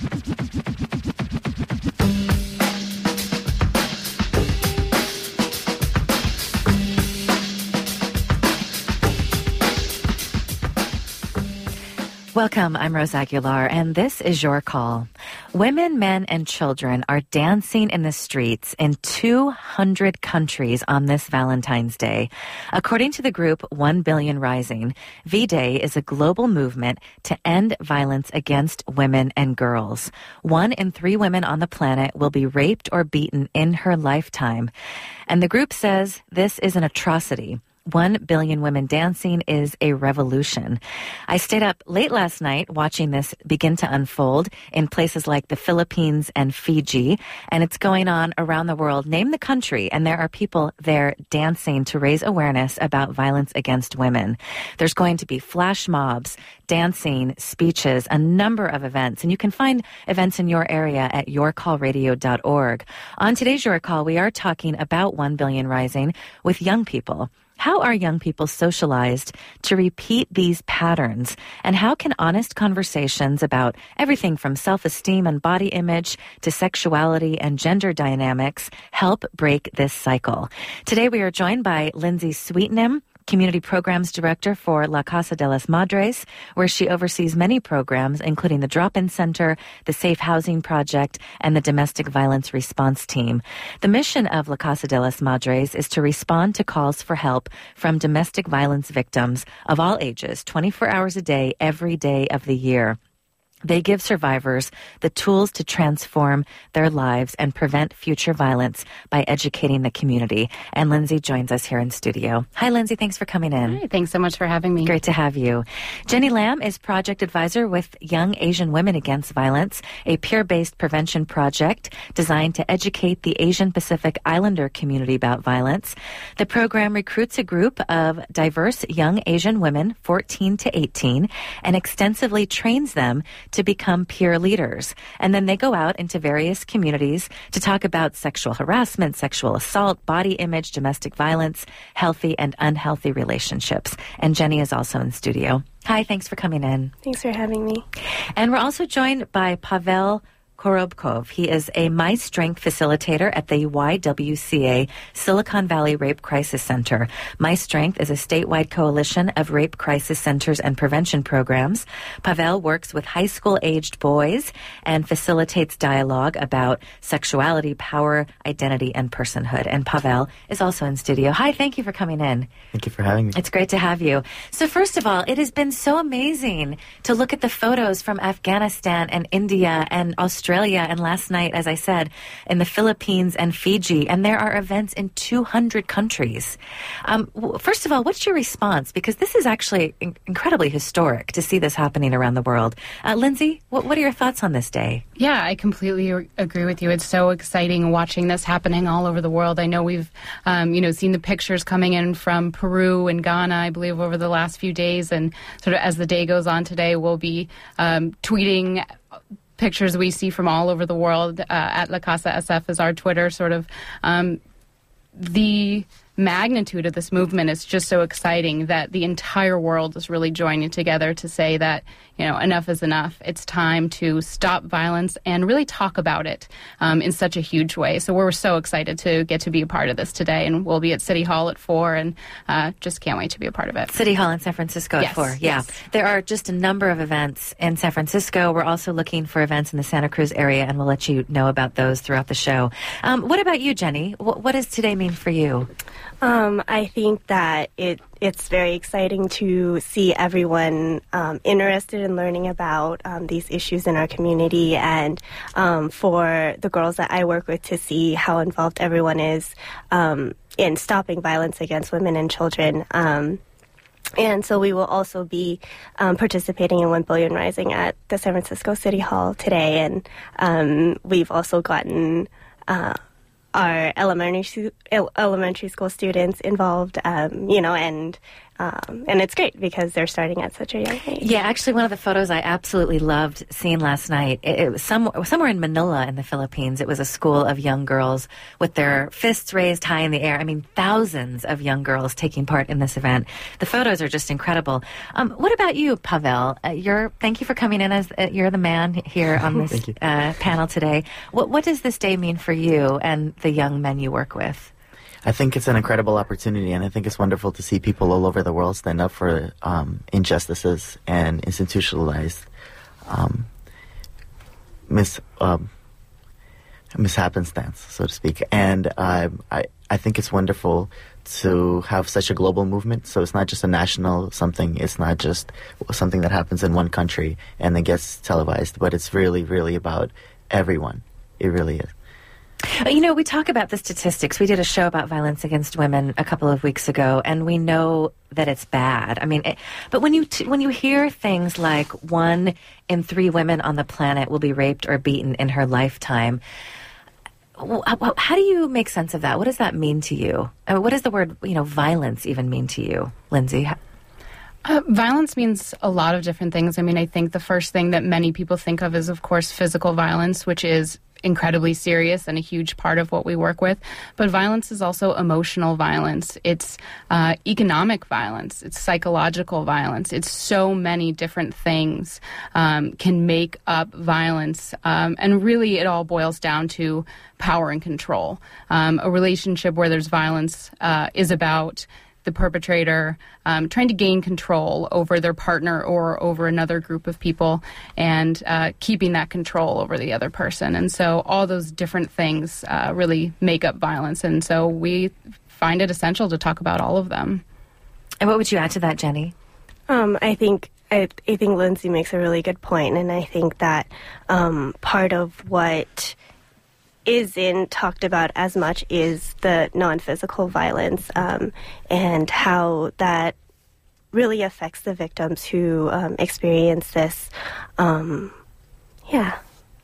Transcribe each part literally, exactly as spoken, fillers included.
Welcome, I'm Rose Aguilar, and this is Your Call. Women, men, and children are dancing in the streets in two hundred countries on this Valentine's Day. According to the group One Billion Rising, V-Day is a global movement to end violence against women and girls. One in three women on the planet will be raped or beaten in her lifetime. And the group says this is an atrocity. One billion women dancing is a revolution. I stayed up late last night watching this begin to unfold in places like the Philippines and Fiji, and it's going on around the world. Name the country, and there are people there dancing to raise awareness about violence against women. There's going to be flash mobs, dancing, speeches, a number of events, and you can find events in your area at your call radio dot org. On today's Your Call, we are talking about One Billion Rising with young people. How are young people socialized to repeat these patterns? And how can honest conversations about everything from self-esteem and body image to sexuality and gender dynamics help break this cycle? Today we are joined by Lindsay Sweetnam, Community Programs Director for La Casa de las Madres, where she oversees many programs, including the Drop-In Center, the Safe Housing Project, and the Domestic Violence Response Team. The mission of La Casa de las Madres is to respond to calls for help from domestic violence victims of all ages, twenty-four hours a day, every day of the year. They give survivors the tools to transform their lives and prevent future violence by educating the community. And Lindsay joins us here in studio. Hi, Lindsay. Thanks for coming in. Hi, thanks so much for having me. Great to have you. Jenny Lam is project advisor with Young Asian Women Against Violence, a peer-based prevention project designed to educate the Asian Pacific Islander community about violence. The program recruits a group of diverse young Asian women, fourteen to eighteen, and extensively trains them to become peer leaders. And then they go out into various communities to talk about sexual harassment, sexual assault, body image, domestic violence, healthy and unhealthy relationships. And Jenny is also in studio. Hi, thanks for coming in. Thanks for having me. And we're also joined by Pavel Korobkov. He is a My Strength facilitator at the Y W C A Silicon Valley Rape Crisis Center. My Strength is a statewide coalition of rape crisis centers and prevention programs. Pavel works with high school-aged boys and facilitates dialogue about sexuality, power, identity, and personhood. And Pavel is also in studio. Hi, thank you for coming in. Thank you for having me. It's great to have you. So first of all, it has been so amazing to look at the photos from Afghanistan and India and Australia. Australia, and last night, as I said, in the Philippines and Fiji, and there are events in two hundred countries. Um, first of all, what's your response? Because this is actually in- incredibly historic to see this happening around the world. Uh, Lindsay, what, what are your thoughts on this day? Yeah, I completely re- agree with you. It's so exciting watching this happening all over the world. I know we've, um, you know, seen the pictures coming in from Peru and Ghana, I believe, over the last few days, and sort of as the day goes on today, we'll be um, tweeting pictures we see from all over the world. Uh, at La Casa S F is our Twitter. Sort of um, the magnitude of this movement is just so exciting that the entire world is really joining together to say that, you know, enough is enough. It's time to stop violence and really talk about it um, in such a huge way. So we're so excited to get to be a part of this today, and we'll be at City Hall at four, and uh, just can't wait to be a part of it. City Hall in San Francisco yes, at four. Yeah, yes. There are just a number of events in San Francisco. We're also looking for events in the Santa Cruz area, and we'll let you know about those throughout the show. Um, what about you, Jenny? What, what does today mean for you? Um, I think that it it's very exciting to see everyone um, interested in learning about um, these issues in our community, and um, for the girls that I work with to see how involved everyone is um, in stopping violence against women and children. Um, and so we will also be um, participating in One Billion Rising at the San Francisco City Hall today, and um, we've also gotten Uh, our elementary elementary school students involved, um, you know, and Um, and it's great because they're starting at such a young age. Yeah, actually, one of the photos I absolutely loved seeing last night, it, it was some, somewhere in Manila in the Philippines. It was a school of young girls with their fists raised high in the air. I mean, thousands of young girls taking part in this event. The photos are just incredible. Um, what about you, Pavel? Uh, you're, thank you for coming in. as uh, You're the man here on this uh, panel today. What, what does this day mean for you and the young men you work with? I think it's an incredible opportunity, and I think it's wonderful to see people all over the world stand up for um, injustices and institutionalized um, mis um, mishappenstance, so to speak. And uh, I I think it's wonderful to have such a global movement. So it's not just a national something. It's not just something that happens in one country and then gets televised, but it's really, really about everyone. It really is. You know, we talk about the statistics. We did a show about violence against women a couple of weeks ago, and we know that it's bad. I mean, it, but when you t when you hear things like one in three women on the planet will be raped or beaten in her lifetime, how, how do you make sense of that? What does that mean to you? I mean, what does the word, you know, violence even mean to you, Lindsay? Uh, violence means a lot of different things. I mean, I think the first thing that many people think of is, of course, physical violence, which is incredibly serious and a huge part of what we work with. But violence is also emotional violence. It's uh, economic violence. It's psychological violence. It's so many different things um, can make up violence. Um, and really, it all boils down to power and control. Um, a relationship where there's violence uh, is about the perpetrator um, trying to gain control over their partner or over another group of people, and uh, keeping that control over the other person. And so all those different things uh, really make up violence. And so we find it essential to talk about all of them. And what would you add to that, Jenny? Um, I think I, I think Lindsay makes a really good point, and I think that um, part of what isn't talked about as much is the non-physical violence um, and how that really affects the victims who um, experience this. Um, yeah.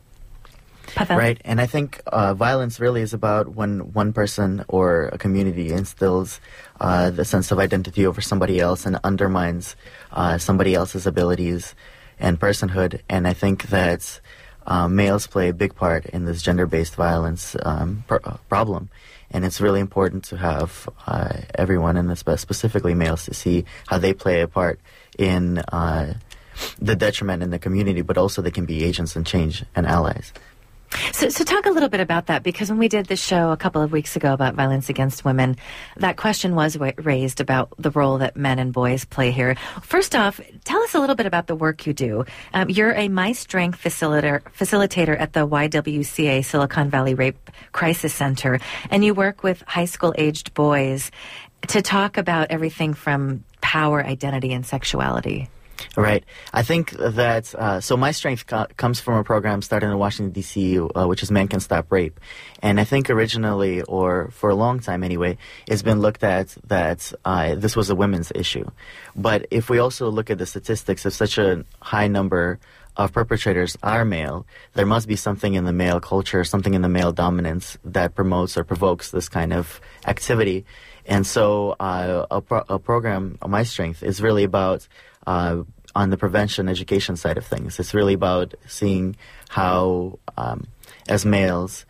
Pavel? Right, and I think uh, violence really is about when one person or a community instills uh, the sense of identity over somebody else and undermines uh, somebody else's abilities and personhood. And I think that Uh, males play a big part in this gender-based violence um, pr problem, and it's really important to have uh, everyone, and specifically males, to see how they play a part in uh, the detriment in the community, but also they can be agents and change and allies. So, so talk a little bit about that, because when we did this show a couple of weeks ago about violence against women, that question was raised about the role that men and boys play here. First off, tell us a little bit about the work you do. Um, you're a My Strength facilitator, facilitator at the Y W C A Silicon Valley Rape Crisis Center, and you work with high school-aged boys to talk about everything from power, identity, and sexuality. Right. I think that, uh, so My Strength co comes from a program started in Washington, D C, uh, which is Men Can Stop Rape. And I think originally, or for a long time anyway, it's been looked at that uh, this was a women's issue. But if we also look at the statistics, if such a high number of perpetrators are male, there must be something in the male culture, something in the male dominance that promotes or provokes this kind of activity. And so uh, a, pro a program, My Strength, is really about Uh, on the prevention education side of things. It's really about seeing how, um, as males,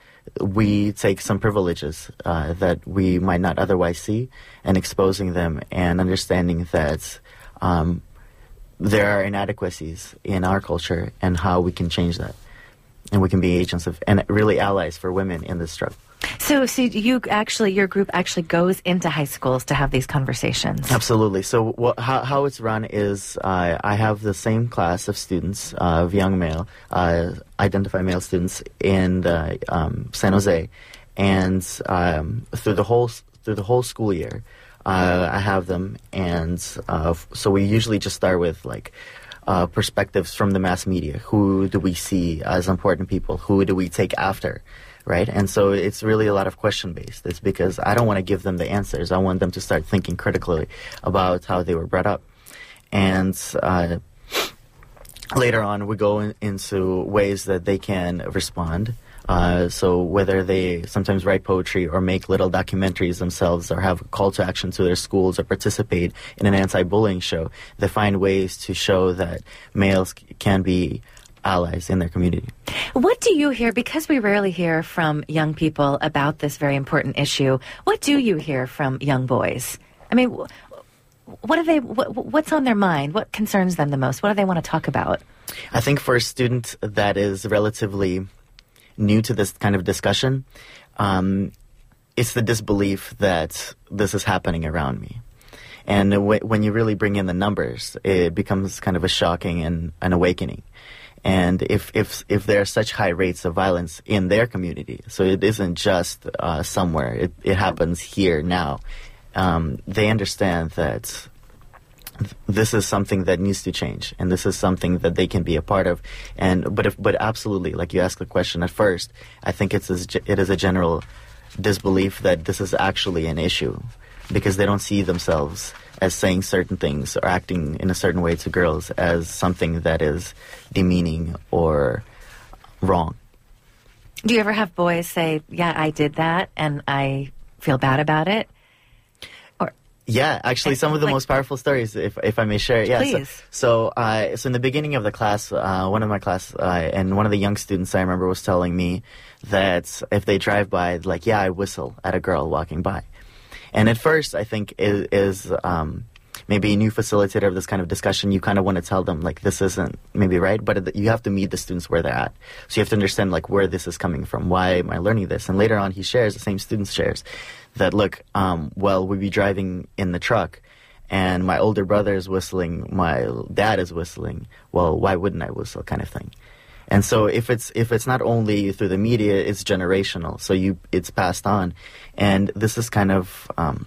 we take some privileges uh, that we might not otherwise see, and exposing them and understanding that um, there are inadequacies in our culture and how we can change that. And we can be agents of, and really allies for women in this struggle. So, so you actually, your group actually goes into high schools to have these conversations. Absolutely. So, what, how, how it's run is uh, I have the same class of students, uh, of young male, uh, identify male students in uh, um, San Jose, and um, through the whole through the whole school year, uh, I have them, and uh, so we usually just start with like uh, perspectives from the mass media. Who do we see as important people? Who do we take after? Right? And so it's really a lot of question-based. It's because I don't want to give them the answers. I want them to start thinking critically about how they were brought up. And uh, later on, we go in, into ways that they can respond. Uh, so whether they sometimes write poetry or make little documentaries themselves or have a call to action to their schools or participate in an anti-bullying show, they find ways to show that males c- can be allies in their community. What do you hear, because we rarely hear from young people about this very important issue, what do you hear from young boys? I mean, wh- what are they, wh- what's on their mind? What concerns them the most? What do they want to talk about? I think for a student that is relatively new to this kind of discussion, um, it's the disbelief that this is happening around me. And w- when you really bring in the numbers, it becomes kind of a shocking and an awakening. And if, if, if there are such high rates of violence in their community, so it isn't just uh, somewhere, it, it happens here now, um, they understand that this is something that needs to change, and this is something that they can be a part of. And but if but absolutely, like you asked the question at first, I think it's a, it is a general disbelief that this is actually an issue, because they don't see themselves as saying certain things or acting in a certain way to girls as something that is demeaning or wrong. Do you ever have boys say, "Yeah, I did that, and I feel bad about it"? Yeah, actually, some of the like, most powerful stories, if if I may share. Yeah, please. So, so, uh, so in the beginning of the class, uh, one of my class, uh, and one of the young students I remember was telling me that if they drive by, like, yeah, I whistle at a girl walking by. And at first, I think is, is um, maybe a new facilitator of this kind of discussion, you kind of want to tell them, like, this isn't maybe right, but you have to meet the students where they're at. So you have to understand, like, where this is coming from. Why am I learning this? And later on, he shares, the same student shares, that, look, um, well, we'd be driving in the truck, and my older brother is whistling, my dad is whistling. Well, why wouldn't I whistle, kind of thing. And so if it's if it's not only through the media, it's generational. So you it's passed on. And this is kind of um,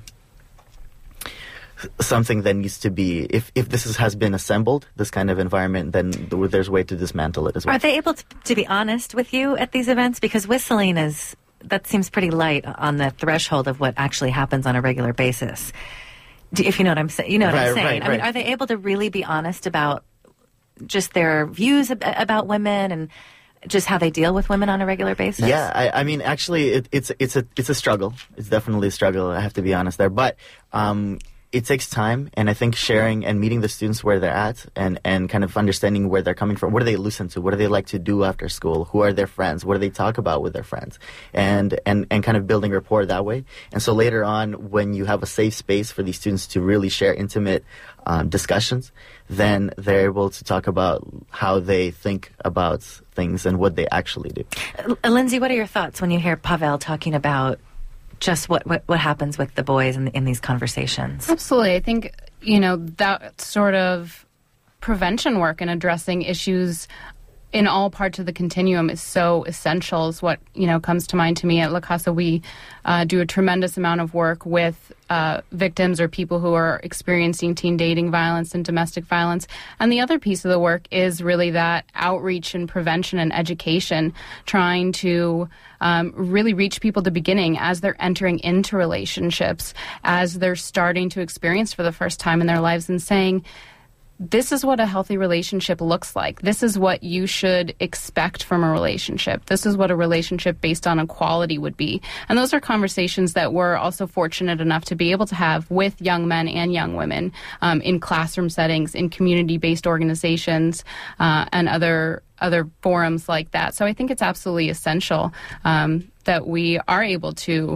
something that needs to be, if, if this is, has been assembled, this kind of environment, then there's a way to dismantle it as well. Are they able to, to be honest with you at these events? Because whistling is, that seems pretty light on the threshold of what actually happens on a regular basis. Do, if you know what I'm saying, you know what right, I'm saying. Right, I mean, right. are they able to really be honest about just their views ab- about women and just how they deal with women on a regular basis? Yeah, I, I mean, actually, it, it's it's a it's a struggle. It's definitely a struggle. I have to be honest there, but um, it takes time, and I think sharing and meeting the students where they're at, and, and kind of understanding where they're coming from. What do they listen to? What do they like to do after school? Who are their friends? What do they talk about with their friends? And and and kind of building rapport that way. And so later on, when you have a safe space for these students to really share intimate um, discussions, then they're able to talk about how they think about things and what they actually do. Uh, Lindsay, what are your thoughts when you hear Pavel talking about just what, what, what happens with the boys in, in these conversations? Absolutely. I think, you know, that sort of prevention work and addressing issues in all parts of the continuum is so essential, is what, you know, comes to mind to me. At La Casa, we uh, do a tremendous amount of work with uh, victims or people who are experiencing teen dating violence and domestic violence. And the other piece of the work is really that outreach and prevention and education, trying to um, really reach people at the beginning as they're entering into relationships, as they're starting to experience for the first time in their lives, and saying, this is what a healthy relationship looks like. This is what you should expect from a relationship. This is what a relationship based on equality would be. And those are conversations that we're also fortunate enough to be able to have with young men and young women um, in classroom settings, in community-based organizations, uh, and other other forums like that. So I think it's absolutely essential um, that we are able to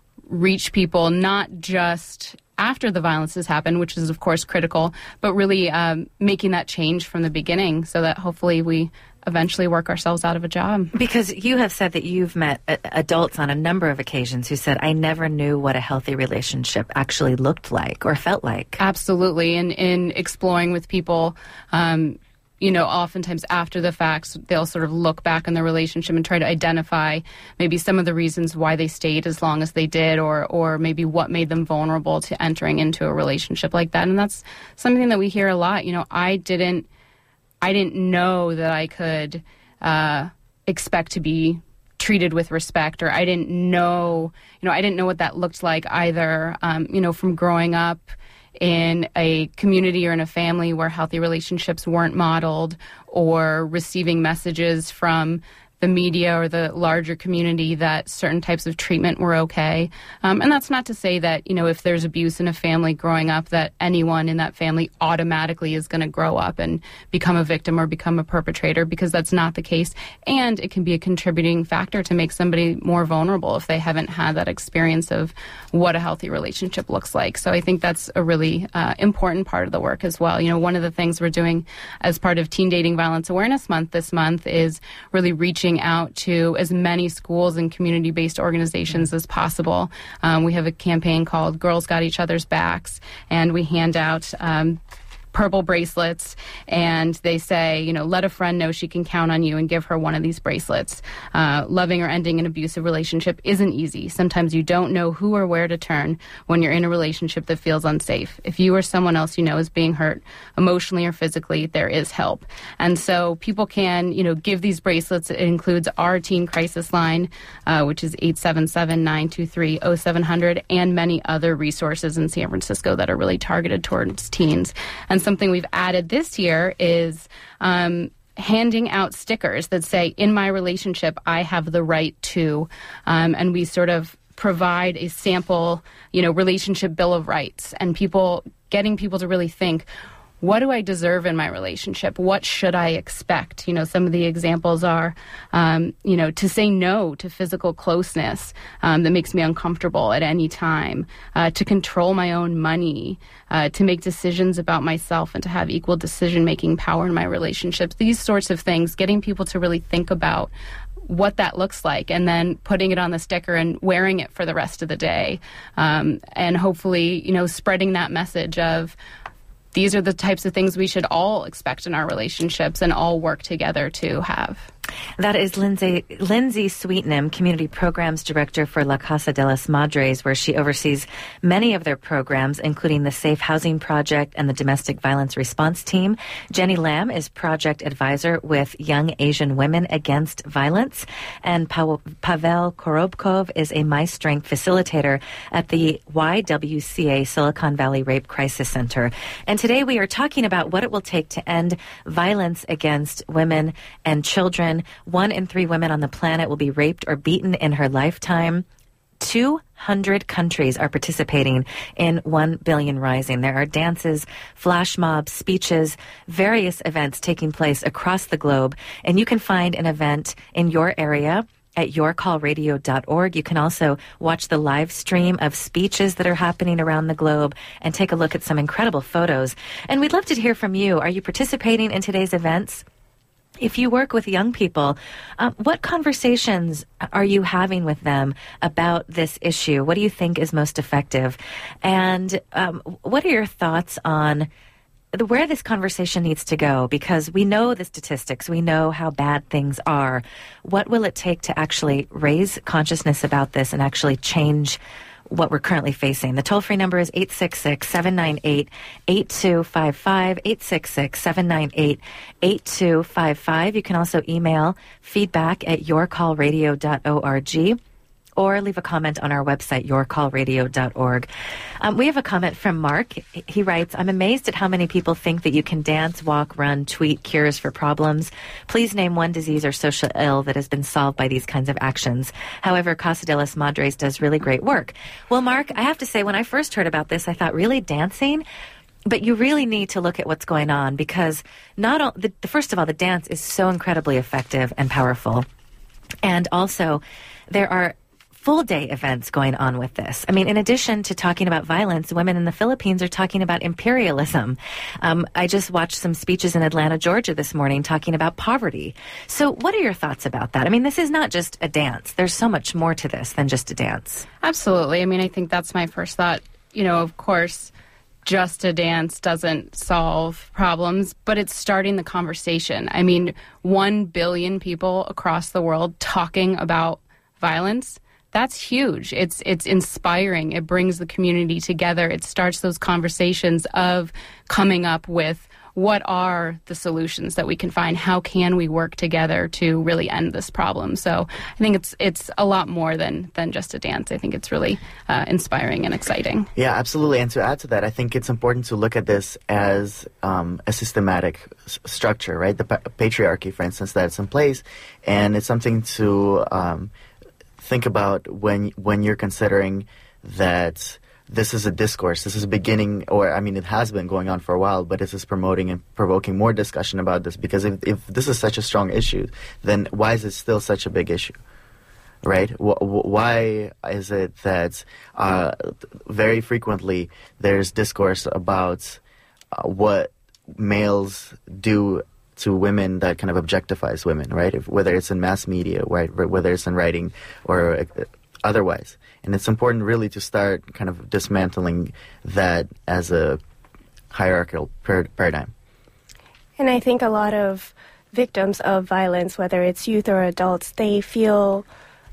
reach people, not just after the violence has happened, which is, of course, critical, but really um, making that change from the beginning so that hopefully we eventually work ourselves out of a job. Because you have said that you've met a- adults on a number of occasions who said, I never knew what a healthy relationship actually looked like or felt like. Absolutely. And in exploring with people, um, you know, oftentimes after the facts, they'll sort of look back on the relationship and try to identify maybe some of the reasons why they stayed as long as they did, or or maybe what made them vulnerable to entering into a relationship like that. And that's something that we hear a lot. You know, I didn't, I didn't know that I could uh, expect to be treated with respect, or I didn't know, you know, I didn't know what that looked like either, um, you know, from growing up in a community or in a family where healthy relationships weren't modeled, or receiving messages from the media or the larger community that certain types of treatment were okay. Um, and that's not to say that, you know, if there's abuse in a family growing up, that anyone in that family automatically is going to grow up and become a victim or become a perpetrator, because that's not the case. And it can be a contributing factor to make somebody more vulnerable if they haven't had that experience of what a healthy relationship looks like. So I think that's a really uh, important part of the work as well. You know, one of the things we're doing as part of Teen Dating Violence Awareness Month this month is really reaching out to as many schools and community-based organizations as possible. Um, we have a campaign called Girls Got Each Other's Backs, and we hand out um, purple bracelets, and they say, you know, let a friend know she can count on you, and give her one of these bracelets. Uh, loving or ending an abusive relationship isn't easy. Sometimes you don't know who or where to turn when you're in a relationship that feels unsafe. If you or someone else you know is being hurt emotionally or physically, there is help. And so people can, you know, give these bracelets. It includes our teen crisis line, uh, which is eight seven seven, nine two three, zero seven zero zero, and many other resources in San Francisco that are really targeted towards teens. And something we've added this year is um, handing out stickers that say, in my relationship, I have the right to, um, and we sort of provide a sample, you know, relationship bill of rights, and people, getting people to really think, what do I deserve in my relationship? What should I expect? You know, some of the examples are, um, you know, to say no to physical closeness um, that makes me uncomfortable at any time, uh, to control my own money, uh, to make decisions about myself, and to have equal decision-making power in my relationships. These sorts of things, getting people to really think about what that looks like, and then putting it on the sticker and wearing it for the rest of the day. Um, and hopefully, you know, spreading that message of, these are the types of things we should all expect in our relationships and all work together to have. That is Lindsay, Lindsay Sweetnam, Community Programs Director for La Casa de las Madres, where she oversees many of their programs, including the Safe Housing Project and the Domestic Violence Response Team. Jenny Lamb is Project Advisor with Young Asian Women Against Violence. And pa- Pavel Korobkov is a My Strength facilitator at the Y W C A Silicon Valley Rape Crisis Center. And today we are talking about what it will take to end violence against women and children. One in three women on the planet will be raped or beaten in her lifetime. two hundred countries are participating in one billion Rising. There are dances, flash mobs, speeches, various events taking place across the globe. And you can find an event in your area at your call radio dot org. You can also watch the live stream of speeches that are happening around the globe and take a look at some incredible photos. And we'd love to hear from you. Are you participating in today's events? If you work with young people, um, what conversations are you having with them about this issue? What do you think is most effective? And um, what are your thoughts on the, where this conversation needs to go? Because we know the statistics. We know how bad things are. What will it take to actually raise consciousness about this and actually change what we're currently facing? The toll-free number is eight six six, seven nine eight, eight two five five, eight six six, seven nine eight, eight two five five. You can also email feedback at your call radio dot org or leave a comment on our website, your call radio dot org. Um, we have a comment from Mark. He writes, I'm amazed at how many people think that you can dance, walk, run, tweet cures for problems. Please name one disease or social ill that has been solved by these kinds of actions. However, Casa de las Madres does really great work. Well, Mark, I have to say, when I first heard about this, I thought, really, dancing? But you really need to look at what's going on, because not all, the, the first of all, the dance is so incredibly effective and powerful. And also, there are full-day events going on with this. I mean, in addition to talking about violence, women in the Philippines are talking about imperialism. Um, I just watched some speeches in Atlanta, Georgia this morning talking about poverty. So what are your thoughts about that? I mean, this is not just a dance. There's so much more to this than just a dance. Absolutely. I mean, I think that's my first thought. You know, of course, just a dance doesn't solve problems, but it's starting the conversation. I mean, one billion people across the world talking about violence. That's huge. It's it's inspiring. It brings the community together. It starts those conversations of coming up with what are the solutions that we can find? How can we work together to really end this problem? So I think it's it's a lot more than than just a dance. I think it's really uh, inspiring and exciting. Yeah, absolutely. And to add to that, I think it's important to look at this as um, a systematic s- structure, right? The pa- patriarchy, for instance, that's in place, and it's something to um, think about when when you're considering that this is a discourse. This is a beginning, or I mean, it has been going on for a while, but this is promoting and provoking more discussion about this. Because if, if this is such a strong issue, then why is it still such a big issue? Right? W- w- why is it that uh, very frequently there's discourse about uh, what males do to women that kind of objectifies women, right? If, whether it's in mass media, right? Whether it's in writing or uh, otherwise. And it's important really to start kind of dismantling that as a hierarchical par- paradigm. And I think a lot of victims of violence, whether it's youth or adults, they feel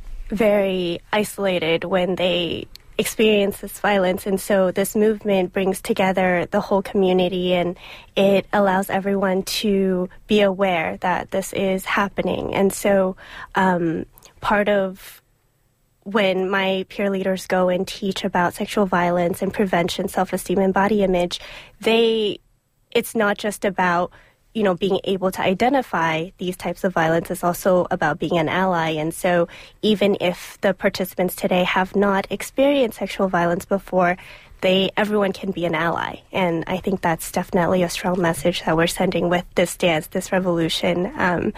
very isolated when they experience this violence. And so this movement brings together the whole community, and it allows everyone to be aware that this is happening. And so um, part of when my peer leaders go and teach about sexual violence and prevention, self-esteem, and body image, they it's not just about you know, being able to identify these types of violence. Is also about being an ally. And so even if the participants today have not experienced sexual violence before, they everyone can be an ally. And I think that's definitely a strong message that we're sending with this dance, this revolution. Um,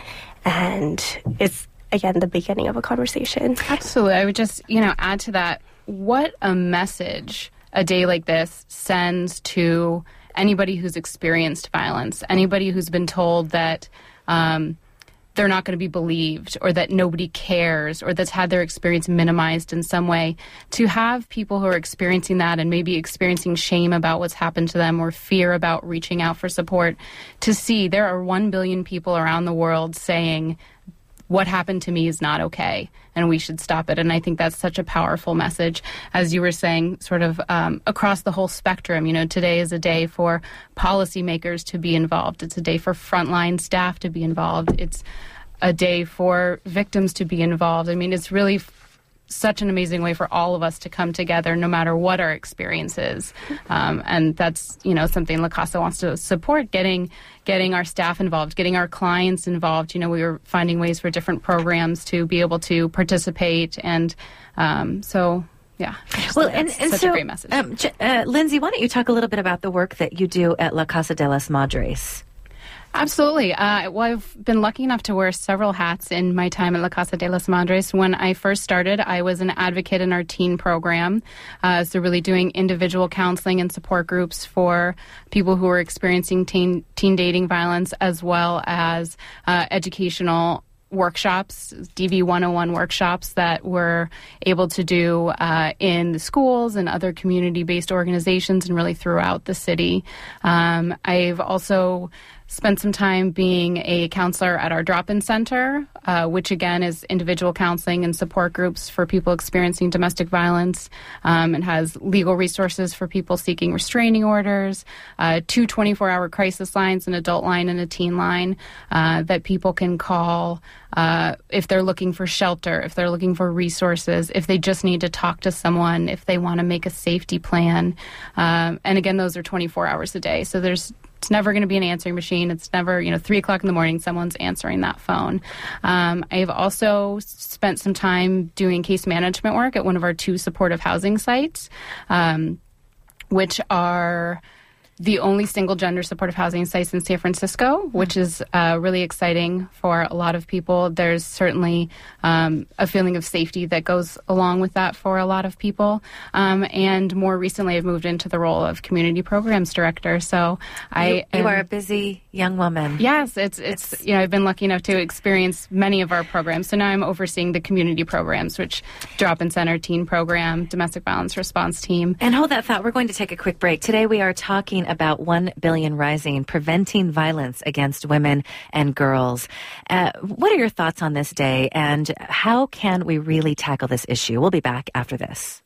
and it's, again, the beginning of a conversation. Absolutely. I would just, you know, add to that, what a message a day like this sends to anybody who's experienced violence, anybody who's been told that um, they're not going to be believed, or that nobody cares, or that's had their experience minimized in some way. To have people who are experiencing that and maybe experiencing shame about what's happened to them, or fear about reaching out for support, to see there are one billion people around the world saying, what happened to me is not okay, and we should stop it. And I think that's such a powerful message, as you were saying, sort of um, across the whole spectrum. You know, today is a day for policymakers to be involved. It's a day for frontline staff to be involved. It's a day for victims to be involved. I mean, it's really f- such an amazing way for all of us to come together, no matter what our experience is. Um, and that's, you know, something La Casa wants to support, getting getting our staff involved, getting our clients involved. You know, we were finding ways for different programs to be able to participate. And um, so, yeah. Well, and, and such so, a great message. Um, uh, Lindsay, why don't you talk a little bit about the work that you do at La Casa de las Madres? Absolutely. Uh, well, I've been lucky enough to wear several hats in my time at La Casa de las Madres. When I first started, I was an advocate in our teen program, uh, so really doing individual counseling and support groups for people who were experiencing teen, teen dating violence, as well as uh, educational workshops, D V one oh one workshops that we're able to do uh, in the schools and other community-based organizations, and really throughout the city. Um, I've also spent some time being a counselor at our drop-in center, uh, which again is individual counseling and support groups for people experiencing domestic violence. Um, it has legal resources for people seeking restraining orders, uh, two twenty-four hour crisis lines, an adult line and a teen line uh, that people can call uh, if they're looking for shelter, if they're looking for resources, if they just need to talk to someone, if they want to make a safety plan. Um, and again, those are twenty-four hours a day. So there's It's never going to be an answering machine. It's never, you know, three o'clock in the morning, someone's answering that phone. Um, I've also spent some time doing case management work at one of our two supportive housing sites, um, which are the only single gender supportive housing sites in San Francisco, which is uh, really exciting for a lot of people. There's certainly um, a feeling of safety that goes along with that for a lot of people. Um, and more recently, I've moved into the role of community programs director. So I You, you am, are a busy young woman. Yes, it's, it's, it's, you know, I've been lucky enough to experience many of our programs. So now I'm overseeing the community programs, which Drop-In Center, Teen Program, Domestic Violence Response Team. And hold that thought. We're going to take a quick break. Today we are talking about one billion Rising, preventing violence against women and girls. Uh, what are your thoughts on this day, and how can we really tackle this issue? We'll be back after this.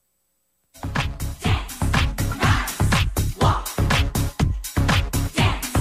Dance, rise, walk. Dance,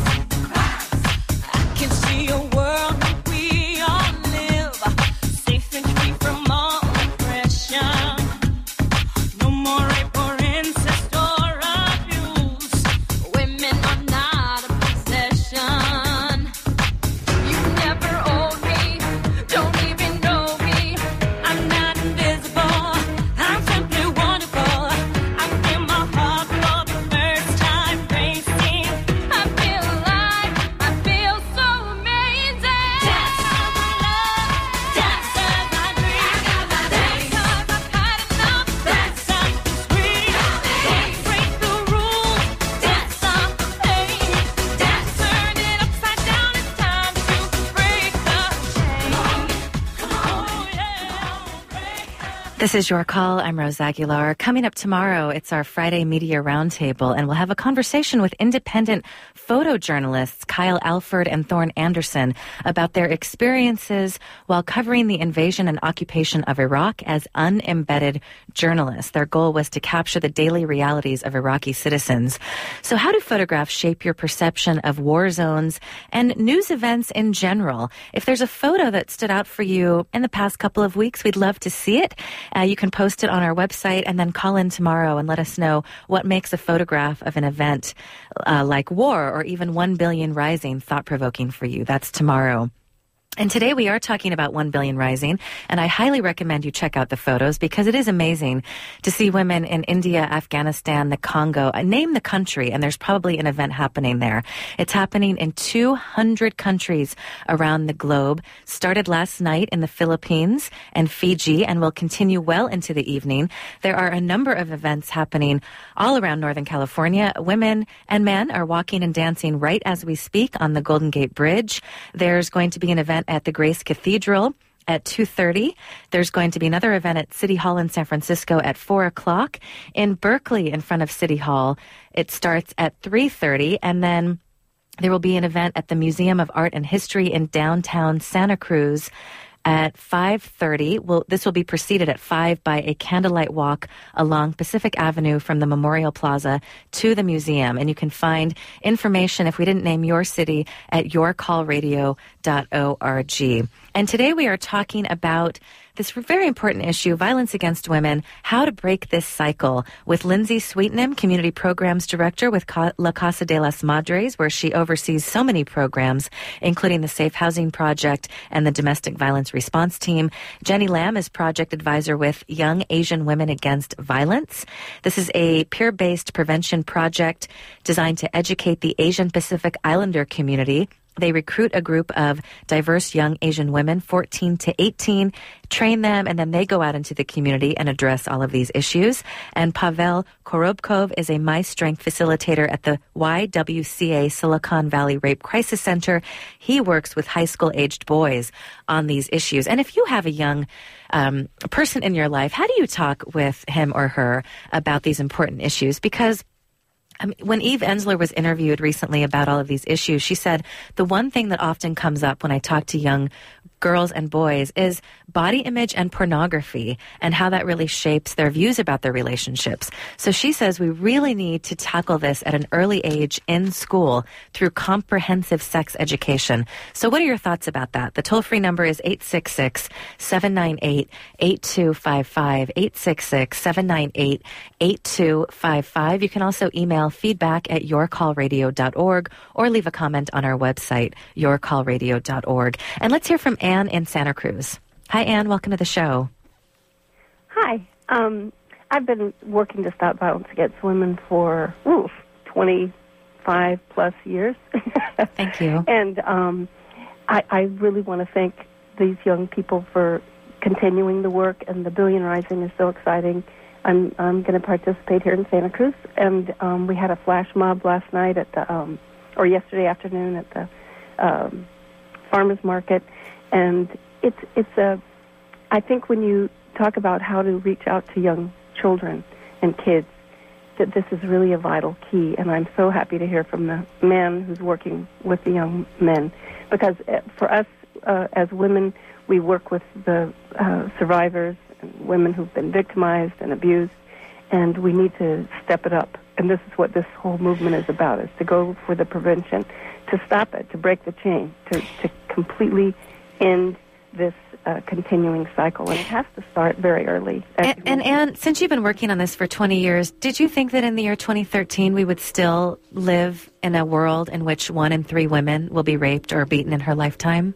This is Your Call. I'm Rose Aguilar. Coming up tomorrow, it's our Friday Media Roundtable, and we'll have a conversation with independent photojournalists Kyle Alford and Thorne Anderson about their experiences while covering the invasion and occupation of Iraq as unembedded journalists. Their goal was to capture the daily realities of Iraqi citizens. So how do photographs shape your perception of war zones and news events in general? If there's a photo that stood out for you in the past couple of weeks, we'd love to see it. Uh, you can post it on our website and then call in tomorrow and let us know what makes a photograph of an event uh, like war or even one billion Rising thought-provoking for you. That's tomorrow. And today we are talking about one billion Rising, and I highly recommend you check out the photos because it is amazing to see women in India, Afghanistan, the Congo. I name the country, and there's probably an event happening there. It's happening in two hundred countries around the globe. Started last night in the Philippines and Fiji and will continue well into the evening. There are a number of events happening all around Northern California. Women and men are walking and dancing right as we speak on the Golden Gate Bridge. There's going to be an event at the Grace Cathedral at two thirty. There's going to be another event at City Hall in San Francisco at four o'clock. In Berkeley, in front of City Hall, it starts at three thirty. And then there will be an event at the Museum of Art and History in downtown Santa Cruz at five thirty. Well, this will be preceded at five by a candlelight walk along Pacific Avenue from the Memorial Plaza to the museum. And you can find information, if we didn't name your city, at your call radio dot org. And today we are talking about this very important issue, violence against women, how to break this cycle, with Lindsay Sweetnam, Community Programs Director with La Casa de las Madres, where she oversees so many programs, including the Safe Housing Project and the Domestic Violence Response Team. Jenny Lamb is Project Advisor with Young Asian Women Against Violence. This is a peer-based prevention project designed to educate the Asian Pacific Islander community. They recruit a group of diverse young Asian women, fourteen to eighteen, train them, and then they go out into the community and address all of these issues. And Pavel Korobkov is a My Strength facilitator at the Y W C A Silicon Valley Rape Crisis Center. He works with high school-aged boys on these issues. And if you have a young um, person in your life, how do you talk with him or her about these important issues? Because I mean, when Eve Ensler was interviewed recently about all of these issues, she said the one thing that often comes up when I talk to young girls and boys is body image and pornography and how that really shapes their views about their relationships. So she says we really need to tackle this at an early age in school through comprehensive sex education. So what are your thoughts about that? The toll-free number is eight six six, seven nine eight, eight two five five, eight six six, seven nine eight, eight two five five. You can also email feedback at your call radio dot org or leave a comment on our website, your call radio dot org. And let's hear from Anne in Santa Cruz. Hi, Anne. Welcome to the show. Hi. Um, I've been working to stop violence against women for oof, twenty-five plus years. Thank you. And um, I, I really want to thank these young people for continuing the work, and the Billion Rising is so exciting. I'm, I'm going to participate here in Santa Cruz, and um, we had a flash mob last night at the, um, or yesterday afternoon at the um, farmers market. And it's it's a, I think when you talk about how to reach out to young children and kids, that this is really a vital key. And I'm so happy to hear from the man who's working with the young men, because for us uh, as women, we work with the uh, survivors and women who've been victimized and abused, and we need to step it up. And this is what this whole movement is about: is to go for the prevention, to stop it, to break the chain, to to completely end this uh, continuing cycle. And it has to start very early. And, and Anne, since you've been working on this for twenty years, did you think that in the year twenty thirteen we would still live in a world in which one in three women will be raped or beaten in her lifetime?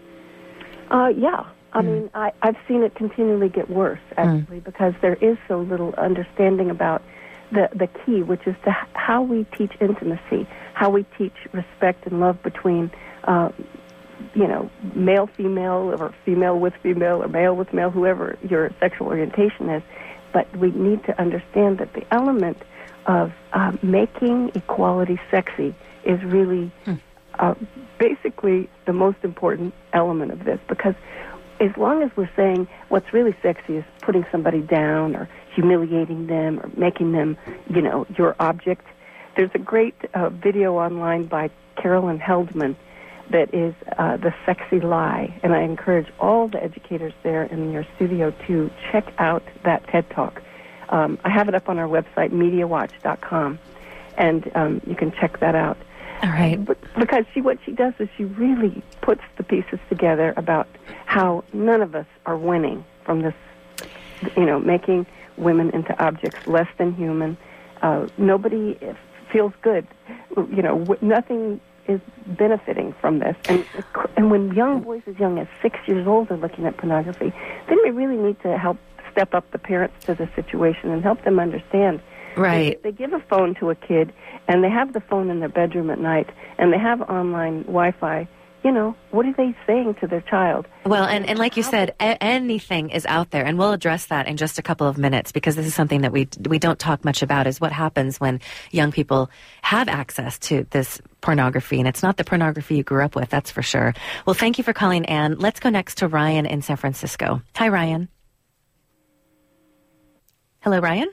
Uh, yeah. I Mm. mean, I, I've seen it continually get worse, actually, mm. because there is so little understanding about the, the key, which is to h- how we teach intimacy, how we teach respect and love between uh, you know, male, female, or female with female, or male with male, whoever your sexual orientation is. But we need to understand that the element of uh, making equality sexy is really hmm. uh, basically the most important element of this, because as long as we're saying what's really sexy is putting somebody down or humiliating them or making them, you know, your object. There's a great uh, video online by Carolyn Heldman that is uh, The Sexy Lie, and I encourage all the educators there in your studio to check out that TED Talk. Um, I have it up on our website, media watch dot com, and um, you can check that out. All right. But because she, what she does is she really puts the pieces together about how none of us are winning from this, you know, making women into objects less than human. Uh, nobody feels good. You know, w- nothing is benefiting from this. And and when young boys as young as six years old are looking at pornography, then we really need to help step up the parents to the situation and help them understand. Right. They, they give a phone to a kid, and they have the phone in their bedroom at night, and they have online Wi-Fi. You know, what are they saying to their child? Well, and, and like you said, a- anything is out there, and we'll address that in just a couple of minutes, because this is something that we we don't talk much about, is what happens when young people have access to this pornography, and it's not the pornography you grew up with, that's for sure. Well, thank you for calling, Anne. Let's go next to Ryan in San Francisco. Hi, Ryan. Hello, Ryan?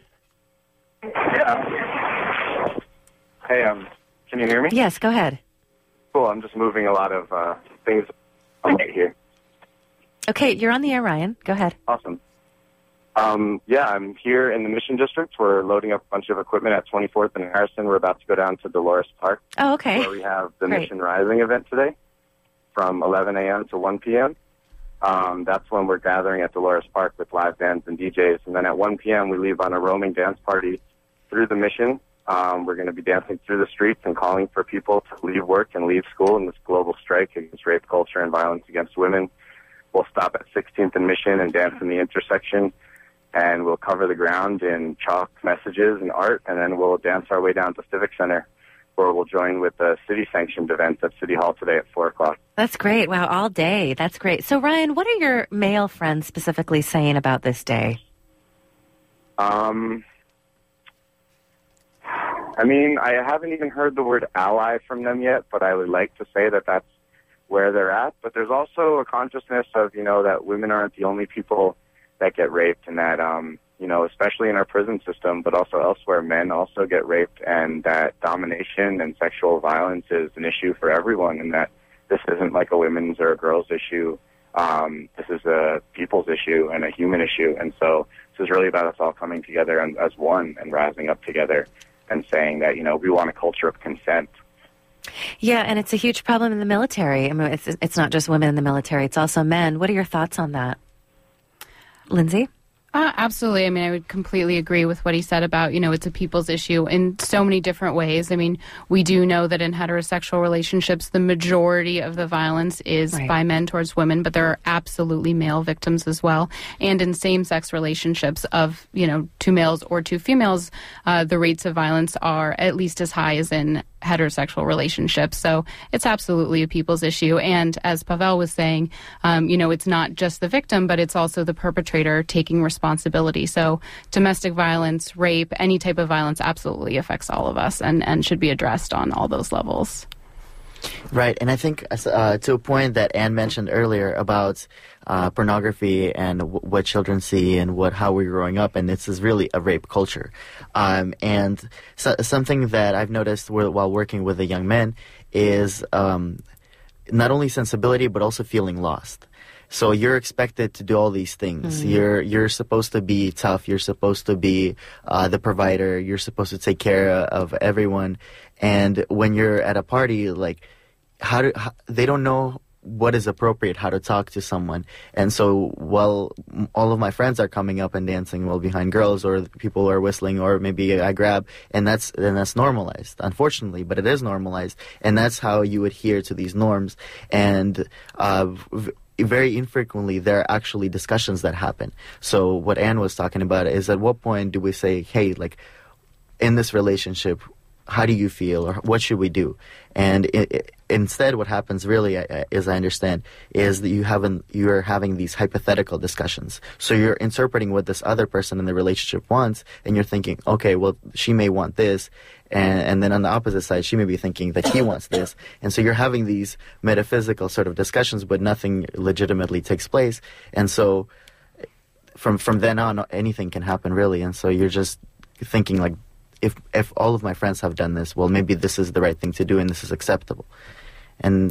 Yeah. Hey, um, can you hear me? Yes, go ahead. Cool, I'm just moving a lot of uh, things right here. Okay, you're on the air, Ryan. Go ahead. Awesome. Um, yeah, I'm here in the Mission District. We're loading up a bunch of equipment at twenty-fourth and Harrison. We're about to go down to Dolores Park. Oh, okay. Where we have the Great. Mission Rising event today from eleven a.m. to one p.m. Um, that's when we're gathering at Dolores Park with live bands and D Js. And then at one p.m. we leave on a roaming dance party through the Mission. Um, we're going to be dancing through the streets and calling for people to leave work and leave school in this global strike against rape culture and violence against women. We'll stop at sixteenth and Mission and dance in the intersection, and we'll cover the ground in chalk messages and art, and then we'll dance our way down to Civic Center, where we'll join with the city-sanctioned event at City Hall today at four o'clock. That's great. Wow, all day. That's great. So, Ryan, what are your male friends specifically saying about this day? Um... I mean, I haven't even heard the word ally from them yet, but I would like to say that that's where they're at. But there's also a consciousness of, you know, that women aren't the only people that get raped, and that, um, you know, especially in our prison system, but also elsewhere, men also get raped, and that domination and sexual violence is an issue for everyone, and that this isn't like a women's or a girl's issue. Um, this is a people's issue and a human issue. And so this is really about us all coming together and, as one and rising up together and saying that, you know, we want a culture of consent. Yeah, and it's a huge problem in the military. I mean, it's it's not just women in the military, it's also men. What are your thoughts on that? Lindsay? Uh, absolutely. I mean, I would completely agree with what he said about, you know, it's a people's issue in so many different ways. I mean, we do know that in heterosexual relationships, the majority of the violence is right. by men towards women, but there are absolutely male victims as well. And in same-sex relationships of, you know, two males or two females, uh, the rates of violence are at least as high as in heterosexual relationships. So it's absolutely a people's issue. And as Pavel was saying, um, you know, it's not just the victim, but it's also the perpetrator taking responsibility. So domestic violence, rape, any type of violence absolutely affects all of us and, and should be addressed on all those levels. Right, and I think uh, to a point that Anne mentioned earlier about uh, pornography and w- what children see and what how we're growing up, and this is really a rape culture. Um, and so, something that I've noticed w- while working with the young men is um, not only sensibility but also feeling lost. So you're expected to do all these things. Mm-hmm. You're you're supposed to be tough. You're supposed to be uh, the provider. You're supposed to take care of everyone. And when you're at a party, like, how do how, they don't know what is appropriate, how to talk to someone. And so while all of my friends are coming up and dancing while behind girls, or people are whistling, or maybe I grab, and that's and that's normalized, unfortunately, but it is normalized. And that's how you adhere to these norms. And uh, v- very infrequently, there are actually discussions that happen. So what Anne was talking about is, at what point do we say, hey, like, in this relationship, how do you feel, or what should we do? And it, it, instead, what happens really, as I understand, is that you haven't, you're having these hypothetical discussions. So you're interpreting what this other person in the relationship wants, and you're thinking, okay, well, she may want this, and, and then on the opposite side, she may be thinking that he wants this. And so you're having these metaphysical sort of discussions, but nothing legitimately takes place. And so from from then on, anything can happen, really. And so you're just thinking, like, if if all of my friends have done this, well, maybe this is the right thing to do and this is acceptable. And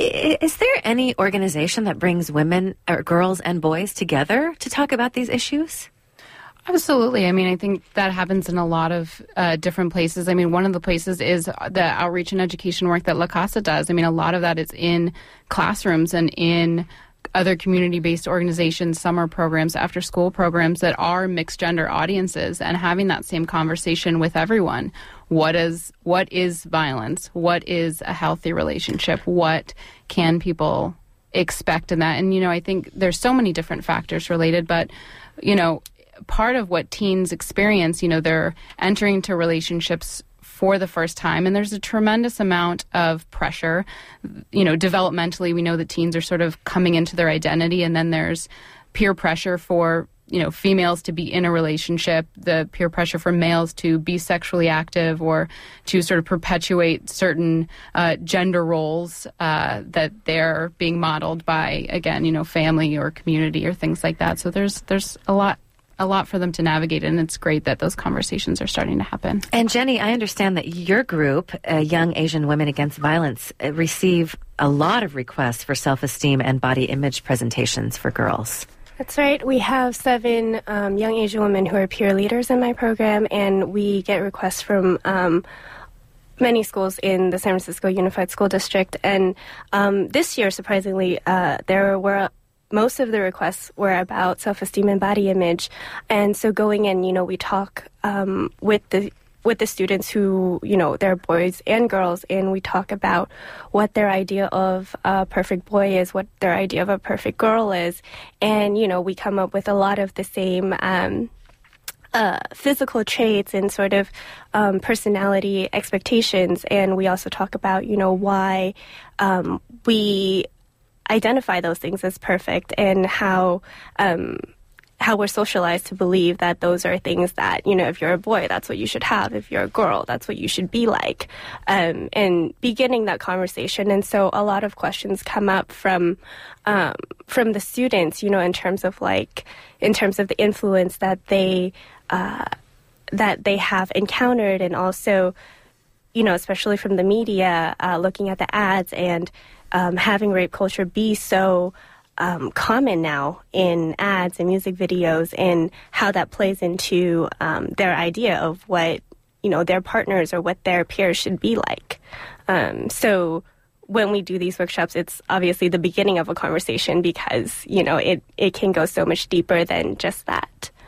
is there any organization that brings women or girls and boys together to talk about these issues? Absolutely. I mean, I think that happens in a lot of uh, different places. I mean, one of the places is the outreach and education work that La Casa does. I mean, a lot of that is in classrooms and in other community-based organizations, summer programs, after-school programs that are mixed-gender audiences, and having that same conversation with everyone. What is what is violence? What is a healthy relationship? What can people expect in that? And, you know, I think there's so many different factors related, but, you know, part of what teens experience, you know, they're entering into relationships for the first time, and there's a tremendous amount of pressure. You know, developmentally, we know that teens are sort of coming into their identity, and then there's peer pressure for, you know, females to be in a relationship, the peer pressure for males to be sexually active or to sort of perpetuate certain uh, gender roles uh, that they're being modeled by, again, you know, family or community or things like that. So there's there's a lot a lot for them to navigate, and it's great that those conversations are starting to happen. And Jenny, I understand that your group, uh, Young Asian Women Against Violence, uh, receive a lot of requests for self-esteem and body image presentations for girls. That's right. We have seven um, young Asian women who are peer leaders in my program, and we get requests from um, many schools in the San Francisco Unified School District. And um, this year, surprisingly, uh, there were most of the requests were about self-esteem and body image. And so going in, you know, we talk um, with the with the students who, you know, they're boys and girls, and we talk about what their idea of a perfect boy is, what their idea of a perfect girl is. And, you know, we come up with a lot of the same um, uh, physical traits and sort of um, personality expectations. And we also talk about, you know, why um, we identify those things as perfect, and how um, how we're socialized to believe that those are things that, you know, if you're a boy, that's what you should have. If you're a girl, that's what you should be like. Um, and beginning that conversation. And so a lot of questions come up from um, from the students, you know, in terms of like, in terms of the influence that they uh, that they have encountered, and also, you know, especially from the media, uh, looking at the ads and Um, having rape culture be so um, common now in ads and music videos, and how that plays into um, their idea of what, you know, their partners or what their peers should be like. Um, so when we do these workshops, it's obviously the beginning of a conversation, because, you know, it, it can go so much deeper than just that.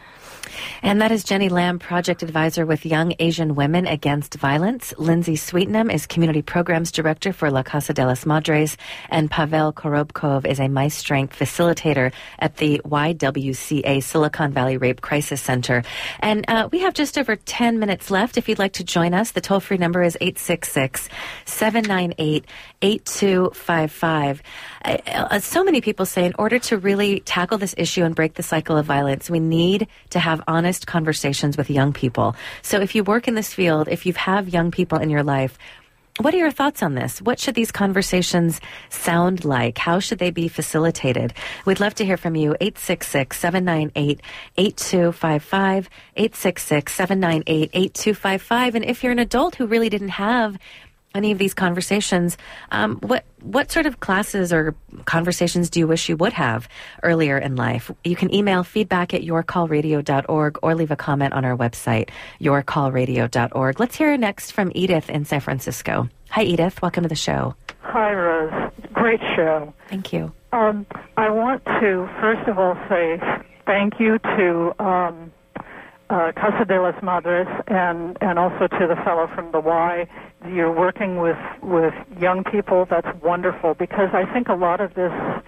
And that is Jenny Lam, Project Advisor with Young Asian Women Against Violence. Lindsay Sweetnam is Community Programs Director for La Casa de las Madres. And Pavel Korobkov is a My Strength Facilitator at the Y W C A Silicon Valley Rape Crisis Center. And uh, we have just over ten minutes left. If you'd like to join us, the toll-free number is eight six six, seven nine eight, eight two five five. Uh, so many people say in order to really tackle this issue and break the cycle of violence, we need to have honest conversations with young people. So if you work in this field, if you have young people in your life, what are your thoughts on this? What should these conversations sound like? How should they be facilitated? We'd love to hear from you. eight six six, seven nine eight, eight two five five, eight six six, seven nine eight, eight two five five. And if you're an adult who really didn't have any of these conversations, um, what what sort of classes or conversations do you wish you would have earlier in life? You can email feedback at your call radio dot org or leave a comment on our website, your call radio dot org. Let's hear next from Edith in San Francisco. Hi, Edith. Welcome to the show. Hi, Rose. Great show. Thank you. Um, I want to, first of all, say thank you to um, uh, Casa de las Madres and, and also to the fellow from the Y. You're working with, with young people. That's wonderful, because I think a lot of this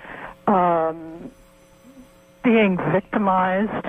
um, being victimized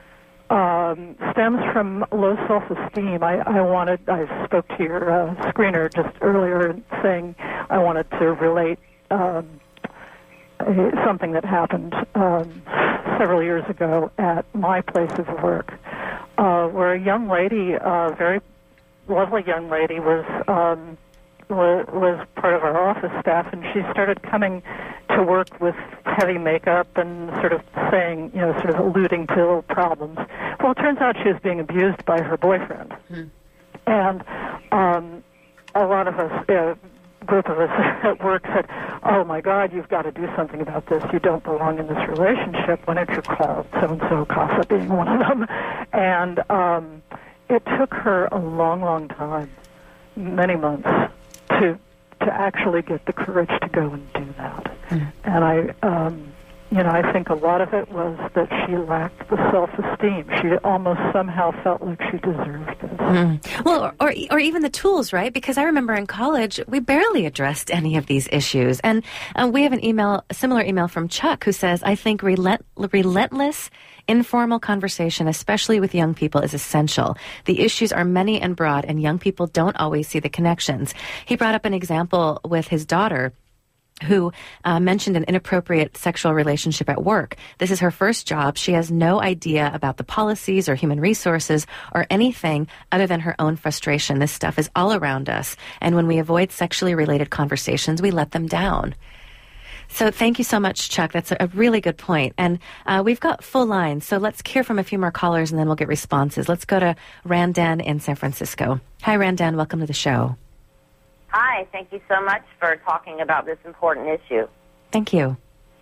um, stems from low self-esteem. I, I wanted, I spoke to your uh, screener just earlier saying I wanted to relate um, a, something that happened um, several years ago at my place of work, uh, where a young lady, uh, very lovely young lady, was, um, was was part of our office staff, and she started coming to work with heavy makeup and sort of saying, you know, sort of alluding to little problems. Well, it turns out she was being abused by her boyfriend. Mm. And um, a lot of us, a group of us at work said, oh, my God, you've got to do something about this. You don't belong in this relationship. Why don't you call so-and-so, Casa being one of them? And um, it took her a long, long time, many months, to to actually get the courage to go and do that. Mm. And I, um, you know, I think a lot of it was that she lacked the self-esteem. She almost somehow felt like she deserved this. Mm. Well, or, or or even the tools, right? Because I remember in college, we barely addressed any of these issues. And uh, we have an email, a similar email from Chuck, who says, I think relent, relentless informal conversation, especially with young people, is essential. The issues are many and broad, and young people don't always see the connections. He brought up an example with his daughter, who uh, mentioned an inappropriate sexual relationship at work. This is her first job. She has no idea about the policies or human resources or anything other than her own frustration. This stuff is all around us. And when we avoid sexually related conversations, we let them down. So thank you so much, Chuck. That's a really good point. And uh, we've got full lines, so let's hear from a few more callers, and then we'll get responses. Let's go to Randan in San Francisco. Hi, Randan. Welcome to the show. Hi. Thank you so much for talking about this important issue. Thank you.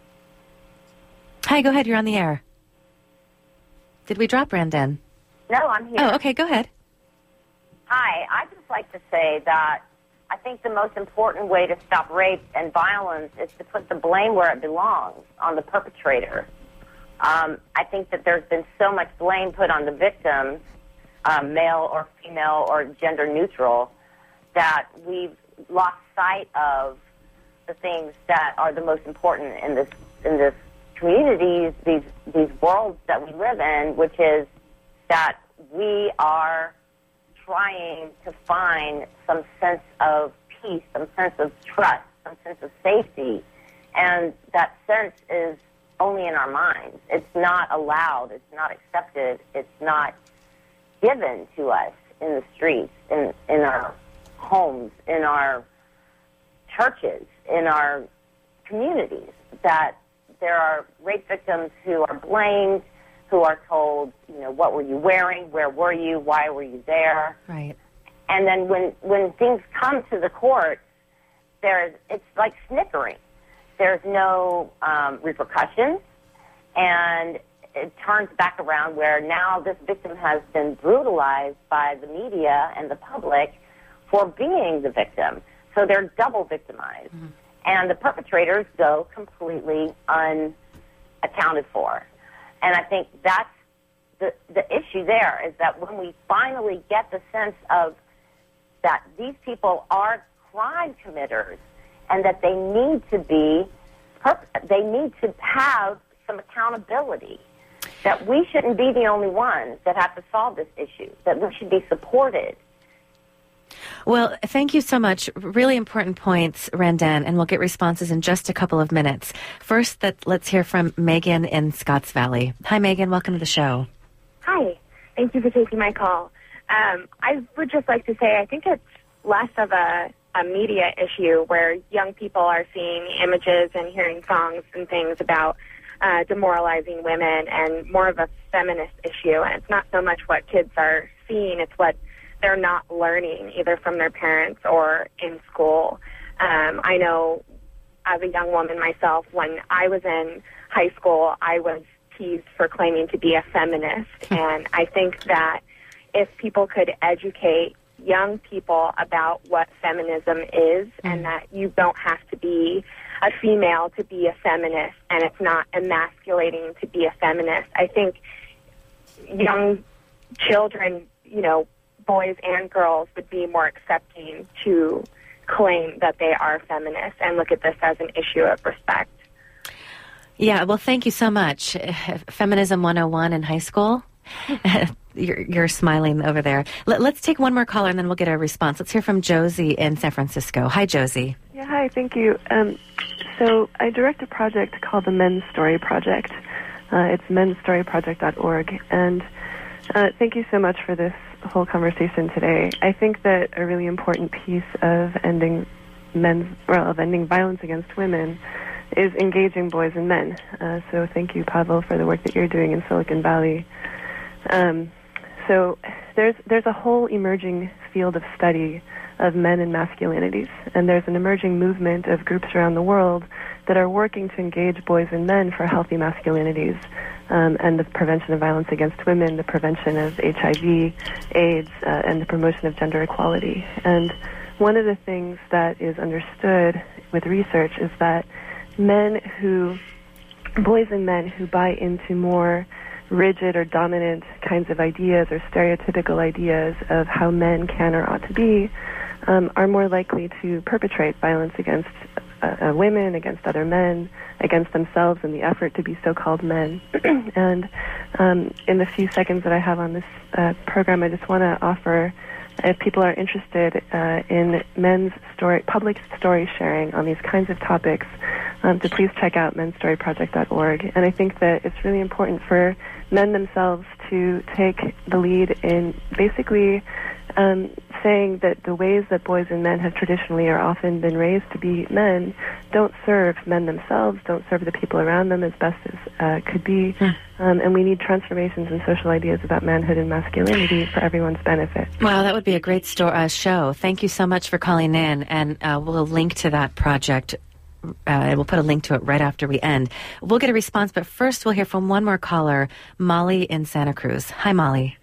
Hi, go ahead. You're on the air. Did we drop Randan? No, I'm here. Oh, okay. Go ahead. Hi. I'd just like to say that I think the most important way to stop rape and violence is to put the blame where it belongs, on the perpetrator. Um, I think that there's been so much blame put on the victims, um, male or female or gender neutral, that we've lost sight of the things that are the most important in this in this communities, these these worlds that we live in, which is that we are trying to find some sense of peace, some sense of trust, some sense of safety. And that sense is only in our minds. It's not allowed. It's not accepted. It's not given to us in the streets, in, in our homes, in our churches, in our communities, that there are rape victims who are blamed, who are told, you know, what were you wearing, where were you, why were you there? Right. And then when, when things come to the courts, there's, it's like snickering. There's no um, repercussions, and it turns back around where now this victim has been brutalized by the media and the public for being the victim. So they're double victimized. Mm-hmm. And the perpetrators go completely unaccounted for. And I think that's the, the issue there, is that when we finally get the sense of that these people are crime committers and that they need to be, they need to have some accountability, that we shouldn't be the only ones that have to solve this issue, that we should be supported. Well, thank you so much. Really important points, Randan, and we'll get responses in just a couple of minutes. First, that, let's hear from Megan in Scotts Valley. Hi, Megan. Welcome to the show. Hi. Thank you for taking my call. Um, I would just like to say I think it's less of a, a media issue where young people are seeing images and hearing songs and things about uh, demoralizing women, and more of a feminist issue. And it's not so much what kids are seeing, it's what they're not learning either from their parents or in school. Um, I know as a young woman myself, when I was in high school, I was teased for claiming to be a feminist. And I think that if people could educate young people about what feminism is, and that you don't have to be a female to be a feminist, and it's not emasculating to be a feminist, I think young children, you know, boys and girls would be more accepting to claim that they are feminists and look at this as an issue of respect. Yeah, well, thank you so much. Feminism one oh one in high school. you're, you're smiling over there. Let, let's take one more caller, and then we'll get a response. Let's hear from Josie in San Francisco. Hi, Josie. Yeah, hi, thank you. Um, so I direct a project called the Men's Story Project. Uh, it's men's story project dot org. And uh, thank you so much for this whole conversation today. I think that a really important piece of ending men's, well, of ending violence against women is engaging boys and men. Uh, so thank you, Pavel, for the work that you're doing in Silicon Valley. Um, so there's there's a whole emerging field of study of men and masculinities, and there's an emerging movement of groups around the world that are working to engage boys and men for healthy masculinities, um, and the prevention of violence against women, the prevention of H I V, AIDS, uh, and the promotion of gender equality. And one of the things that is understood with research is that men who, boys and men who buy into more rigid or dominant kinds of ideas or stereotypical ideas of how men can or ought to be, um, are more likely to perpetrate violence against uh, uh, women, against other men, against themselves in the effort to be so-called men. And um, in the few seconds that I have on this uh, program, I just want to offer, if people are interested uh, in men's story, public story sharing on these kinds of topics, um, to please check out men's story project dot org. And I think that it's really important for men themselves to take the lead in basically um, saying that the ways that boys and men have traditionally or often been raised to be men don't serve men themselves, don't serve the people around them as best as uh, could be. Mm. Um, and we need transformations in social ideas about manhood and masculinity for everyone's benefit. Wow, that would be a great sto- uh, show. Thank you so much for calling in, and uh, we'll link to that project. Uh, we'll put a link to it right after we end. We'll get a response, but first we'll hear from one more caller, Molly in Santa Cruz. Hi, Molly.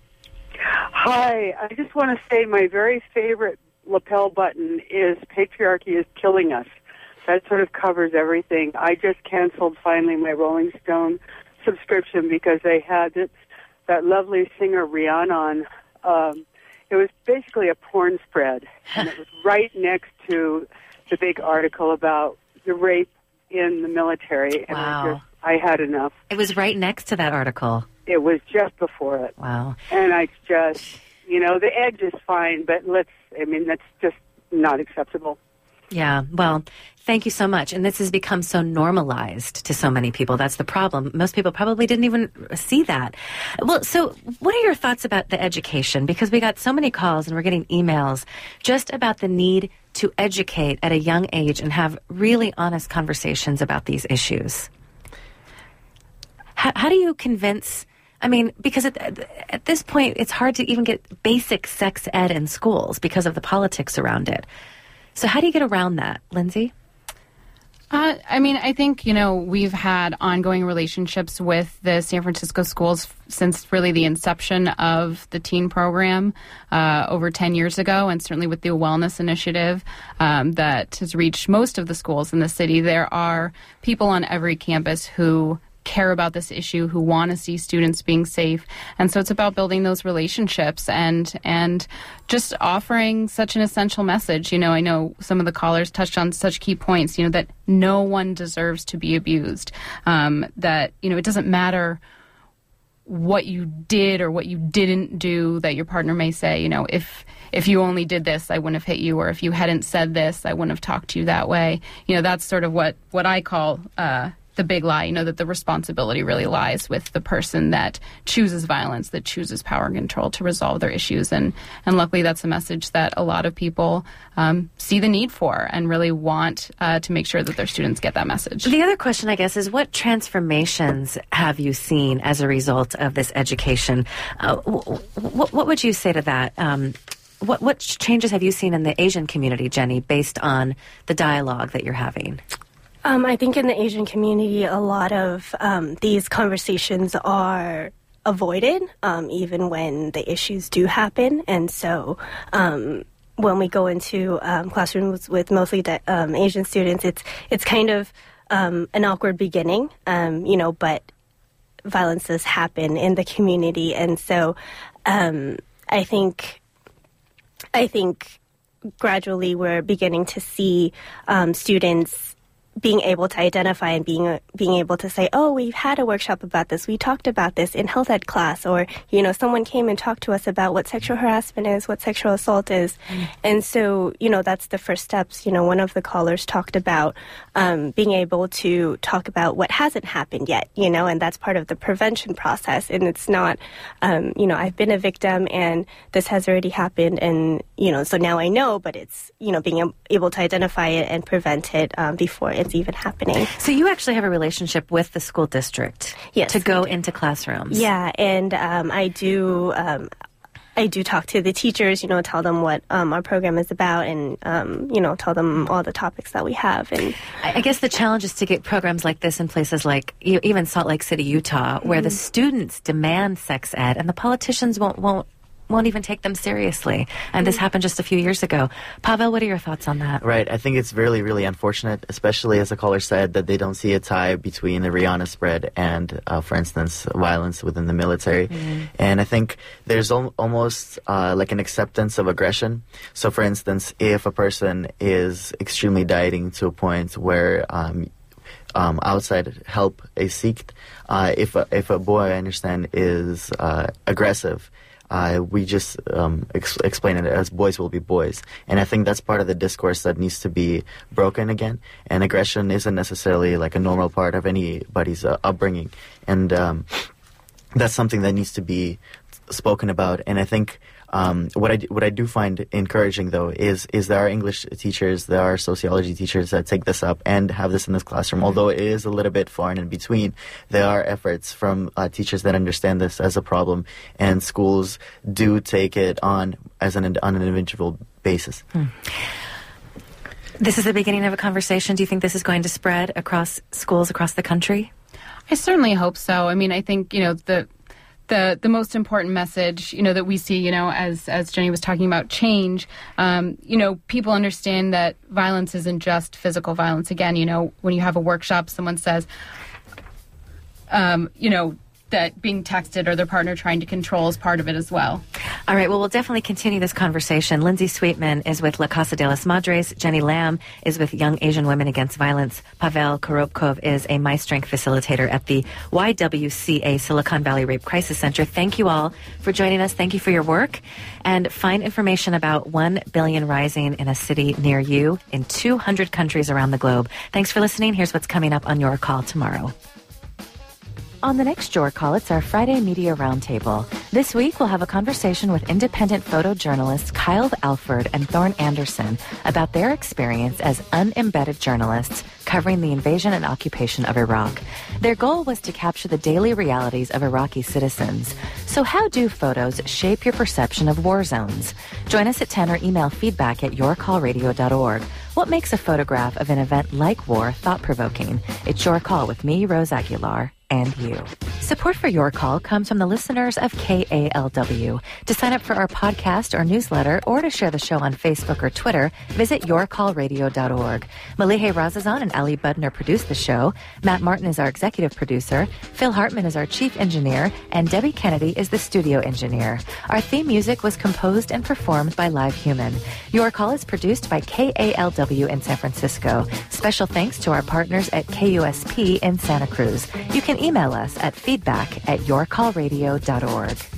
Hi. I just want to say my very favorite lapel button is "Patriarchy is Killing Us." That sort of covers everything. I just canceled finally my Rolling Stone subscription because they had it, that lovely singer Rihanna on. Um, it was basically a porn spread, and it was right next to the big article about the rape in the military. And wow. I, just, I had enough. It was right next to that article. It was just before it. Wow. And I just, you know, the edge is fine, but let's, I mean, that's just not acceptable. Yeah, well, thank you so much. And this has become so normalized to so many people. That's the problem. Most people probably didn't even see that. Well, so what are your thoughts about the education? Because we got so many calls and we're getting emails just about the need to educate at a young age and have really honest conversations about these issues. How, how do you convince... I mean, because at, at this point, it's hard to even get basic sex ed in schools because of the politics around it. So how do you get around that, Lindsay? Uh, I mean, I think, you know, we've had ongoing relationships with the San Francisco schools f- since really the inception of the teen program uh, over ten years ago, and certainly with the Wellness Initiative um, that has reached most of the schools in the city. There are people on every campus who care about this issue, who want to see students being safe. And so it's about building those relationships and and just offering such an essential message. You know, I know some of the callers touched on such key points, you know, that no one deserves to be abused, um, that, you know, it doesn't matter what you did or what you didn't do, that your partner may say, you know, if if you only did this, I wouldn't have hit you, or if you hadn't said this, I wouldn't have talked to you that way. You know, that's sort of what, what I call uh the big lie, you know, that the responsibility really lies with the person that chooses violence, that chooses power and control to resolve their issues. And, and luckily, that's a message that a lot of people um, see the need for and really want uh, to make sure that their students get that message. The other question, I guess, is what transformations have you seen as a result of this education? Uh, w- w- what would you say to that? Um, what, what changes have you seen in the Asian community, Jenny, based on the dialogue that you're having? Um, I think in the Asian community, a lot of um, these conversations are avoided, um, even when the issues do happen. And so um, when we go into um, classrooms with mostly de- um, Asian students, it's it's kind of um, an awkward beginning, um, you know, but violence does happen in the community. And so um, I think I think gradually we're beginning to see um, students being able to identify and being uh, being able to say, oh, we've had a workshop about this. We talked about this in health ed class, or, you know, someone came and talked to us about what sexual harassment is, what sexual assault is. Mm-hmm. And so, you know, that's the first steps. You know, one of the callers talked about um, being able to talk about what hasn't happened yet, you know, and that's part of the prevention process. And it's not, um, you know, I've been a victim and this has already happened. And, you know, so now I know, but it's, you know, being able to identify it and prevent it um, before it it's even happening. So you actually have a relationship with the school district yes, to go into classrooms. Yeah, and um, I do... Um, I do talk to the teachers, you know, tell them what um, our program is about and, um, you know, tell them all the topics that we have. And I guess the challenge is to get programs like this in places like even Salt Lake City, Utah, where mm-hmm. the students demand sex ed and the politicians won't won't won't even take them seriously. And this happened just a few years ago. Pavel, what are your thoughts on that? Right. I think it's really, really unfortunate, especially as the caller said, that they don't see a tie between the Rihanna spread and, uh, for instance, violence within the military. Mm-hmm. And I think there's al- almost uh, like an acceptance of aggression. So, for instance, if a person is extremely dieting to a point where um, um, outside help is sought, uh, if, a, if a boy, I understand, is uh, aggressive, Uh, we just um, ex- explain it as boys will be boys. And I think that's part of the discourse that needs to be broken again. And aggression isn't necessarily like a normal part of anybody's uh, upbringing. And um, that's something that needs to be spoken about. And I think um, what I d- what I do find encouraging, though, is is there are English teachers, there are sociology teachers that take this up and have this in this classroom. Although it is a little bit far and in between, there are efforts from uh, teachers that understand this as a problem, and schools do take it on as an on an individual basis. Hmm. This is the beginning of a conversation. Do you think this is going to spread across schools across the country? I certainly hope so. I mean, I think, you know, the the the most important message, you know, that we see, you know, as as Jenny was talking about change, um, you know, people understand that violence isn't just physical violence. Again, you know, when you have a workshop, someone says, um, you know, that being texted or their partner trying to control is part of it as well. All right, well, we'll definitely continue this conversation. Lindsay Sweetman is with La Casa de las Madres. Jenny Lamb is with Young Asian Women Against Violence. Pavel Korobkov is a My Strength facilitator at the Y W C A Silicon Valley Rape Crisis Center. Thank you all for joining us. Thank you for your work. And find information about one billion Rising in a city near you in two hundred countries around the globe. Thanks for listening. Here's what's coming up on Your Call tomorrow. On the next Your Call, it's our Friday Media Roundtable. This week, we'll have a conversation with independent photojournalists Kyle Alford and Thorne Anderson about their experience as unembedded journalists covering the invasion and occupation of Iraq. Their goal was to capture the daily realities of Iraqi citizens. So how do photos shape your perception of war zones? Join us at ten or email feedback at your call radio dot org. What makes a photograph of an event like war thought-provoking? It's Your Call with me, Rose Aguilar, and you. Support for Your Call comes from the listeners of K A L W. To sign up for our podcast or newsletter or to share the show on Facebook or Twitter, visit your call radio dot org. Malihe Razazan and Ali Budner produce the show. Matt Martin is our executive producer. Phil Hartman is our chief engineer. And Debbie Kennedy is the studio engineer. Our theme music was composed and performed by Live Human. Your Call is produced by K A L W in San Francisco. Special thanks to our partners at K U S P in Santa Cruz. You can email us at feedback at your call radio dot org.